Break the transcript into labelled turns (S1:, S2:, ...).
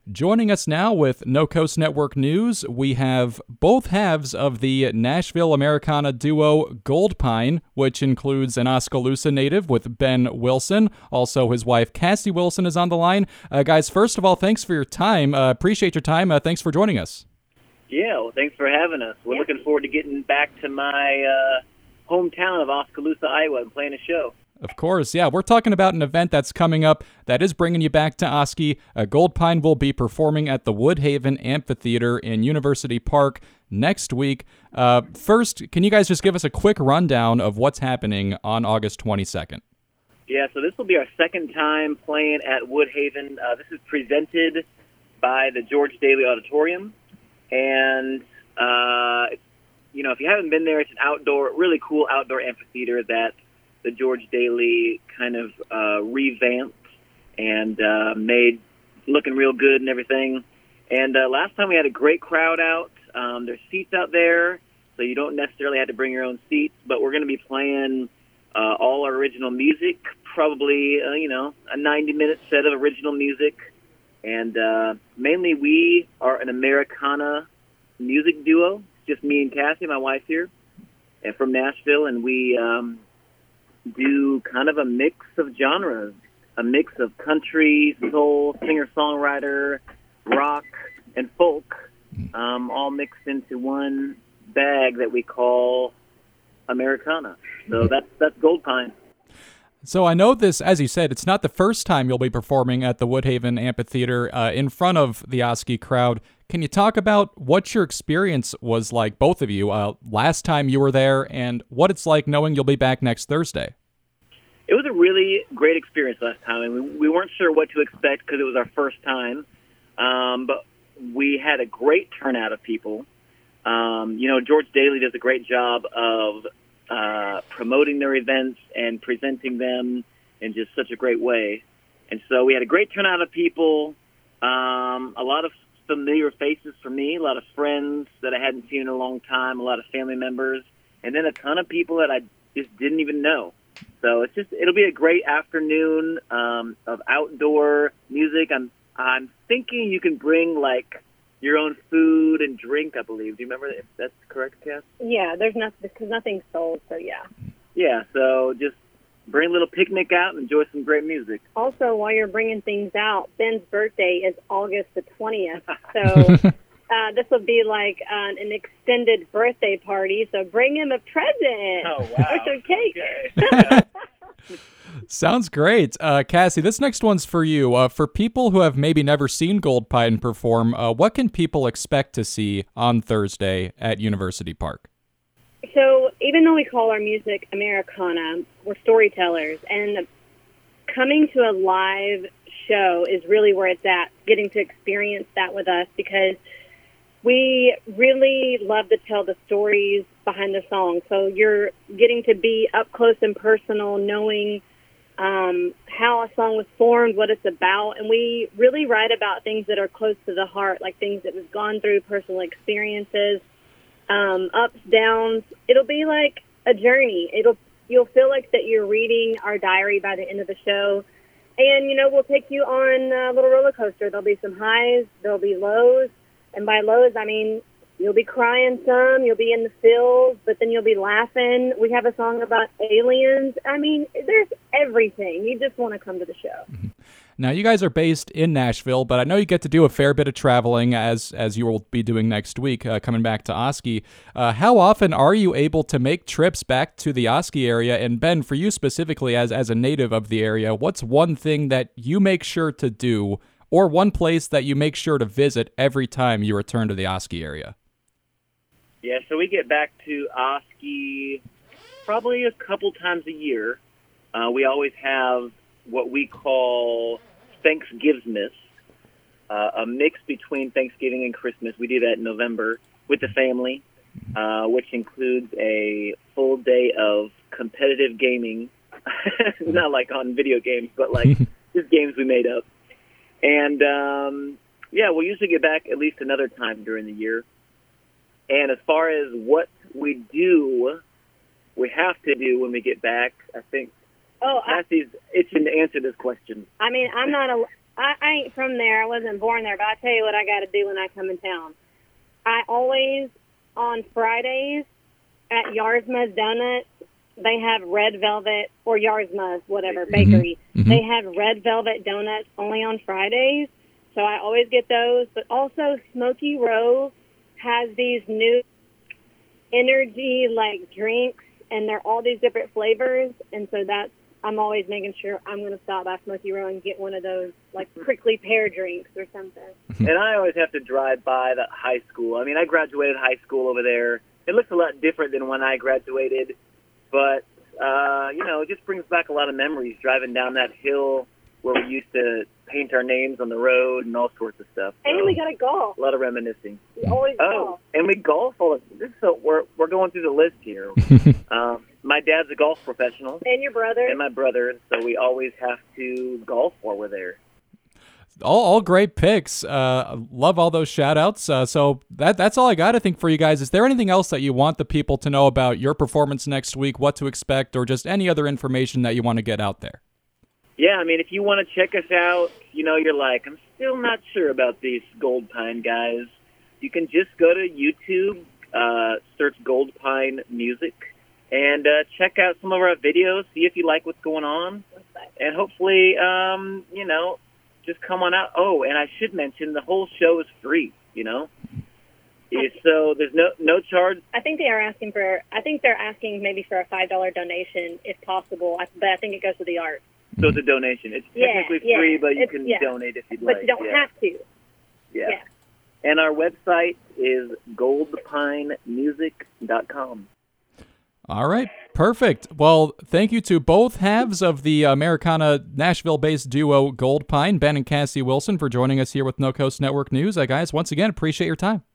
S1: Joining us now with No Coast Network News, we have both halves of the Nashville Americana duo Gold Pine, which includes an Oskaloosa native with Ben Wilson. Also, his wife Cassie Wilson is on the line. Guys, first of all, thanks for your time. Appreciate your time. Thanks for joining us.
S2: Yeah, well, thanks for having us. We're looking forward to getting back to my hometown of Oskaloosa, Iowa, and playing a show.
S1: Of course, yeah. We're talking about an event that's coming up that is bringing you back to Oski. Gold Pine will be performing at the Woodhaven Amphitheater in University Park next week. First, can you guys just give us a quick rundown of what's happening on August 22nd?
S2: Yeah, so this will be our second time playing at Woodhaven. This is presented by the George Daly Auditorium. And, if you haven't been there, it's an really cool outdoor amphitheater that the George Daly kind of revamped and made looking real good and everything. And last time we had a great crowd out. There's seats out there, so you don't necessarily have to bring your own seats, but we're going to be playing all our original music, probably, a 90-minute set of original music. And mainly we are an Americana music duo, just me and Cassie, my wife here, and from Nashville, and we do kind of a mix of genres, a mix of country, soul, singer-songwriter, rock, and folk, all mixed into one bag that we call Americana. So that's Gold Pine.
S1: So I know this, as you said, it's not the first time you'll be performing at the Woodhaven Amphitheater in front of the Oski crowd. Can you talk about what your experience was like, both of you, last time you were there, and what it's like knowing you'll be back next Thursday?
S2: It was a really great experience last time, and we weren't sure what to expect because it was our first time, but we had a great turnout of people. George Daly does a great job of promoting their events and presenting them in just such a great way. And so we had a great turnout of people, a lot of familiar faces for me, a lot of friends that I hadn't seen in a long time, a lot of family members, and then a ton of people that I just didn't even know. So it'll be a great afternoon of outdoor music. I'm thinking you can bring like your own food and drink, I believe. Do you remember if that's correct, Cass?
S3: Yeah, because nothing's sold, so yeah.
S2: Yeah, so just bring a little picnic out and enjoy some great music.
S3: Also, while you're bringing things out, Ben's birthday is August the 20th, so this will be like an extended birthday party, so bring him a present.
S2: Oh, wow.
S3: Or some cake.
S2: Okay.
S1: Sounds great. Cassie, this next one's for you. For people who have maybe never seen Gold Pine perform, what can people expect to see on Thursday at University Park?
S3: So even though we call our music Americana, we're storytellers, and coming to a live show is really where it's at, getting to experience that with us, because we really love to tell the stories behind the song. So you're getting to be up close and personal, knowing how a song was formed, what it's about. And we really write about things that are close to the heart, like things that we've gone through, personal experiences, ups, downs. It'll be like a journey. You'll feel like that you're reading our diary by the end of the show. And, we'll take you on a little roller coaster. There'll be some highs, there'll be lows. And by lows, I mean, you'll be crying some, you'll be in the feels, but then you'll be laughing. We have a song about aliens. I mean, there's everything. You just want to come to the show.
S1: Now, you guys are based in Nashville, but I know you get to do a fair bit of traveling, as you will be doing next week, coming back to Oski. How often are you able to make trips back to the Oski area? And Ben, for you specifically, as a native of the area, what's one thing that you make sure to do, or one place that you make sure to visit every time you return to the Oski area?
S2: Yeah, so we get back to Oski probably a couple times a year. We always have what we call Thanksgivesmas, a mix between Thanksgiving and Christmas. We do that in November with the family, which includes a full day of competitive gaming, not like on video games, but like just games we made up. And, we'll usually get back at least another time during the year. And as far as what we have to do when we get back, I think Cassie's itching to answer this question.
S3: I mean, I'm not I ain't from there. I wasn't born there, but I tell you what I got to do when I come in town. I always, on Fridays, at Yarzma's Donuts, they have red velvet, or Yarzma's, whatever, bakery.
S1: Mm-hmm.
S3: They have red velvet donuts only on Fridays, so I always get those. But also, Smoky Row has these new energy, drinks, and they're all these different flavors, and so I'm always making sure I'm going to stop by Smoky Row and get one of those, prickly pear drinks or something.
S2: And I always have to drive by the high school. I mean, I graduated high school over there. It looks a lot different than when I graduated, but, it just brings back a lot of memories driving down that hill where we used to paint our names on the road and all sorts of stuff.
S3: And we got to golf.
S2: A lot of reminiscing.
S3: We always golf.
S2: And we golf all the time. So we're going through the list here. My dad's a golf professional.
S3: And your brother.
S2: And my brother, and so we always have to golf while we're there.
S1: All great picks. Love all those shout-outs. So that's all I got, I think, for you guys. Is there anything else that you want the people to know about your performance next week, what to expect, or just any other information that you want to get out there?
S2: Yeah, I mean, if you want to check us out, you're like, I'm still not sure about these Gold Pine guys, you can just go to YouTube, search Gold Pine Music, and check out some of our videos, see if you like what's going on, and hopefully, just come on out. Oh, and I should mention, the whole show is free, So there's no charge.
S3: I think they're asking maybe for a $5 donation if possible, but I think it goes to the art.
S2: So it's a donation. It's technically free, but you can donate if you'd like.
S3: But you don't have to.
S2: Yeah. And our website is goldpinemusic.com.
S1: All right, perfect. Well, thank you to both halves of the Americana Nashville-based duo Gold Pine, Ben and Cassie Wilson, for joining us here with No Coast Network News. Guys, once again, appreciate your time.